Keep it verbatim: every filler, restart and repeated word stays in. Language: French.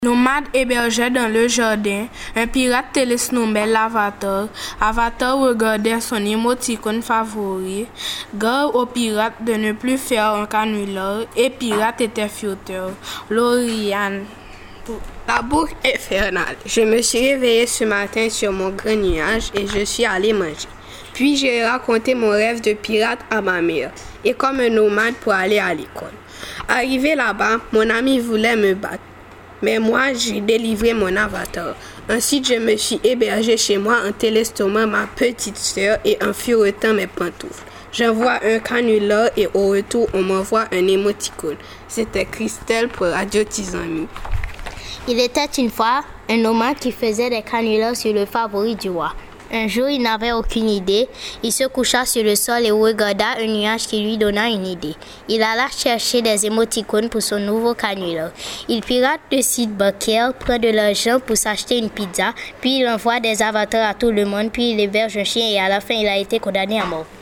Nomade hébergeait dans le jardin. Un pirate Télis nommé l'Avatar. Avatar regardait son émoticône favori. Gare au pirate de ne plus faire un canular et pirate était furteur. Lauriane. La boucle infernale. Je me suis réveillée ce matin sur mon grand nuage et je suis allée manger. Puis j'ai raconté mon rêve de pirate à ma mère et comme un nomade pour aller à l'école. Arrivé là-bas, mon ami voulait me battre. Mais moi, j'ai délivré mon avatar. Ensuite, je me suis hébergée chez moi en télestomant ma petite sœur et en furetant mes pantoufles. J'envoie un canular et au retour, on m'envoie un émoticône. C'était Christelle pour Radio Tizami. Il était une fois un nomade qui faisait des canulars sur le favori du roi. Un jour, il n'avait aucune idée. Il se coucha sur le sol et regarda un nuage qui lui donna une idée. Il alla chercher des émoticônes pour son nouveau canular. Il pirate le site bancaire, prend de l'argent pour s'acheter une pizza, puis il envoie des avatars à tout le monde, puis il héberge un chien et à la fin, il a été condamné à mort.